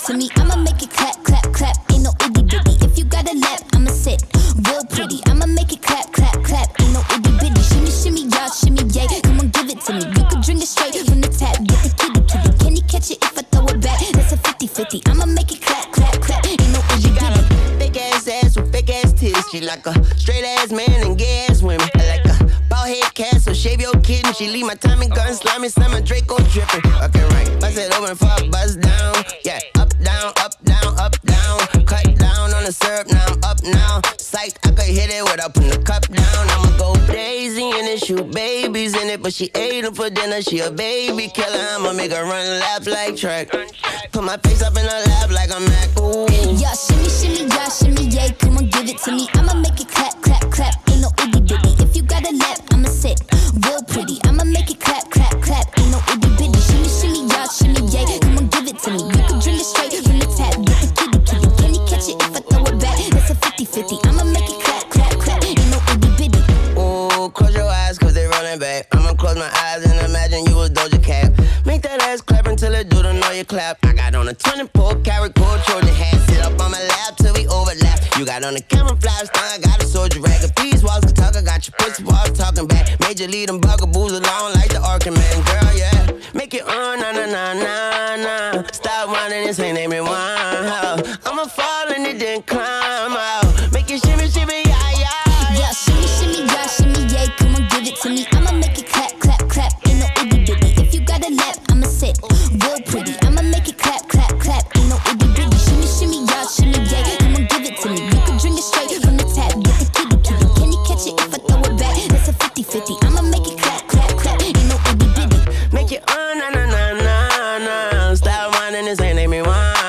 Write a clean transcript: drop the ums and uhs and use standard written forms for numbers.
to me, I'ma make it clap, clap, clap. Ain't no itty bitty. If you got a lap, I'ma sit real pretty. I'ma make it clap, clap, clap. Ain't no itty bitty. Shimmy, shimmy, y'all, shimmy, yay. Come on, give it to me. You can drink it straight from the tap. Get the kitty, kitty. Can you catch it if I throw it back? That's a 50-50. I'ma make it clap, clap, clap. Ain't no itty bitty. Big ass with big ass titties. She like a straight ass man and gay ass women. I like a bald head cat, so shave your kitten. She leave my Tommy gun slimy, slam my Draco dripping. Okay, right. Bust it open for a buzz down. Yeah, up, down, up, down, up, down. Cut down on the syrup, now I'm up now. Psych, I could hit it without putting the cup down. I'ma go crazy and then shoot babies in it. But she ate them for dinner, she a baby killer. I'ma make her run laps like track. Put my face up in her lap like I'm Mac. Ooh. Yeah, shimmy, shimmy, yeah, shimmy, yay. Come on, give it to me. I'ma make it clap, clap, clap. Ain't no itty bitty. If you got a lap, I'ma sit real pretty. I'ma make it clap, clap, clap. Ain't no itty bitty. Shimmy, shimmy, yeah, shimmy, yay. Come on, give it to me. You can drink it straight from the tap. Get the kitty, kitty. Can you catch it if I throw it back? That's a 50-50. I'ma make it clap, clap, clap. Ain't no itty bitty. Ooh, close your eyes cause they rolling back. I'ma close my eyes and imagine you was Doja Cat. Make that ass clap until it do the know you clap. I got on a 24-karat gold Trojan hat. Sit up on my lap till we overlap. You got on the camouflage thong, I got a soldier rag. If these walls can talk, I got your pussy walls talking back. Major lead them bugaboos along like the Arkham man. Girl, yeah, make it on, na na na na na. Stop whining, this ain't name it one. I'ma fall and it didn't climb out. Make it shimmy, shimmy, yeah, yeah. Yeah, shimmy, shimmy, yeah, shimmy, yay. Come on, give it to me. I'ma make it clap, clap, clap. Ain't no itty bitty. If you got a lap, I'ma sit real pretty. I'ma make it clap, clap, clap. Ain't no itty bitty. Shimmy, shimmy, yeah, shimmy, yay. Come on, give it to me. You can drink it straight from the tap. Get the kitty, kitty. Can you catch it if I throw it back? That's a 50-50. I'ma make it clap, clap, clap. Ain't no itty bitty. Make it on, na na na na na. Stop whining, this ain't name me one.